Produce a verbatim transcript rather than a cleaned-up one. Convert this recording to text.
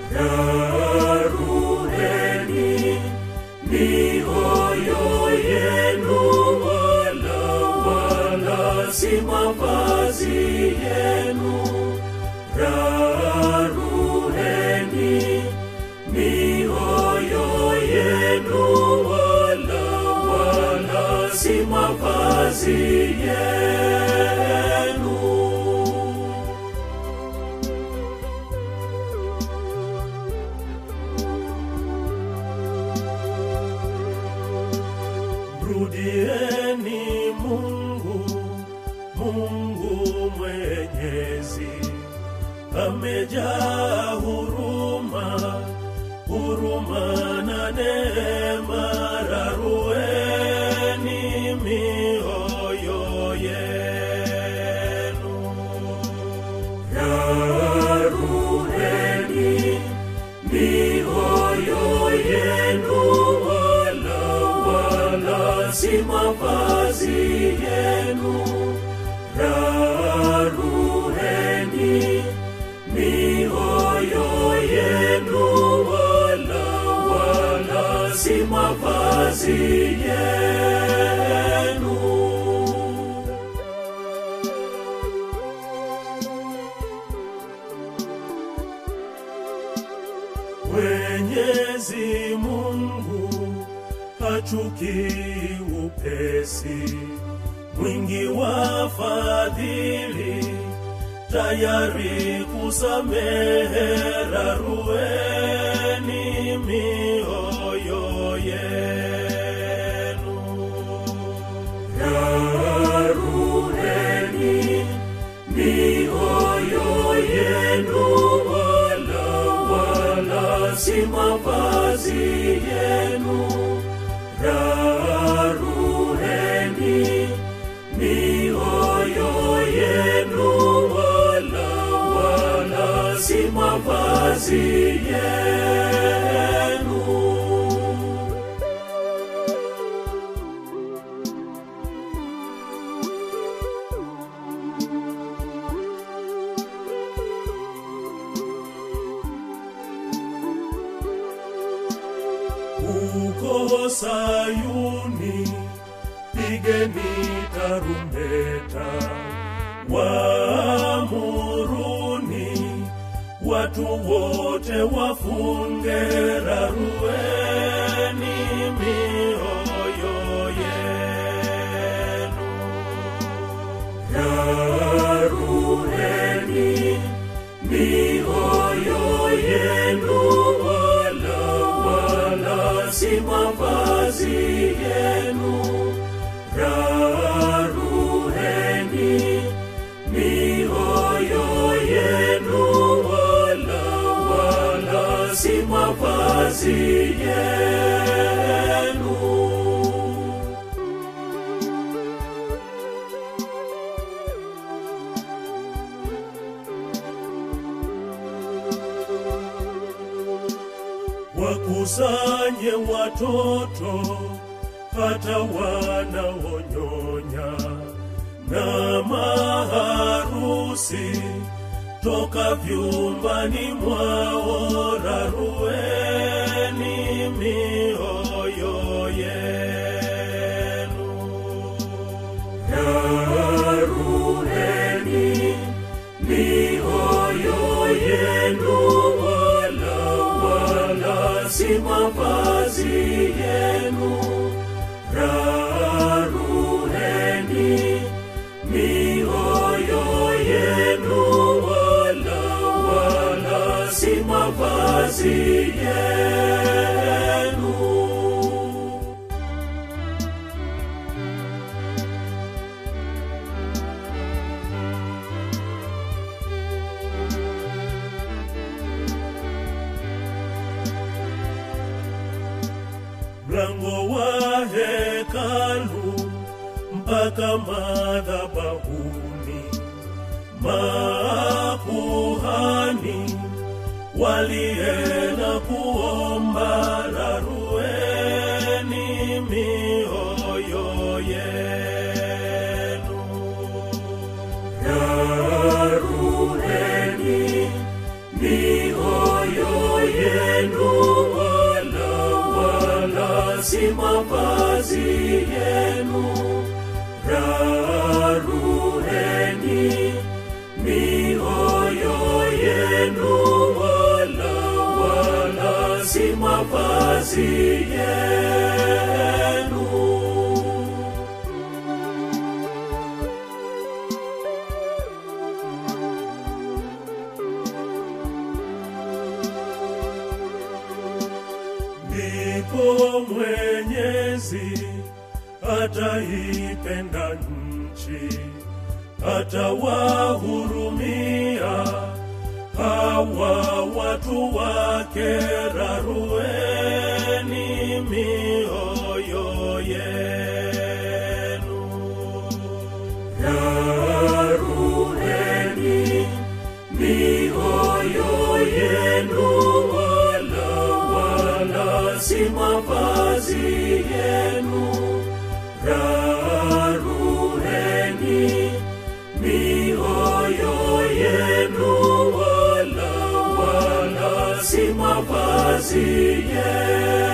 Raruheni mioyo yenu, wala wala si mavazi yenu. Raruheni mioyo yenu, wala wala si mavazi yenu. Rudieni Mungu, Mungu mwenyezi, amejaa huruma, huruma na neema. Raruheni mioyo yenu. Raruheni mioyo yenu, wala wala si mavazi yenu. Raruheni mioyo yenu, wala wala si mavazi yenu. Mwenyezi Mungu hachukii upesi, mwingi wa fadhili, tayari kusamehe. Raruheni mioyo yenu. Raruheni mioyo yenu, wala wala si mavazi yenu. Raruheni mioyo yenu, wala wala si mavazi yenu. Huko Sayuni pigeni tarumbeta, waamuruni watu wote wafunge. Raruheni mioyo yenu. Raruheni mioyo yenu, wala wala si mavazi yenu. Raruheni mioyo yenu, wala wala si mavazi yenu. Wakusanye watoto hata wanaonyonya, na maharusi toka vyumbani mwao. Raruheni mioyo yenu. Raruheni mioyo yenu, wala wala si mavazi yenu. Raruheni mioyo yenu, wala wala si mavazi yenu. Mlango wa hekalu mpaka madhabahuni, makuhani walienda kuomba. Raruheni mioyo yenu. Raruheni mioyo yenu, wala wala si mavazi yenu. Raruheni mioyo yenu, wala wala si mavazi yenu. Ndipo Mwenyezi ataipenda nchi, atawahurumia hawa watu wake. Rarueni mioyo yenu, rarueni mioyo yenu, wala wala si mavazi yenu. Raruheni mioyo yenu, wala wala si mavazi yenu.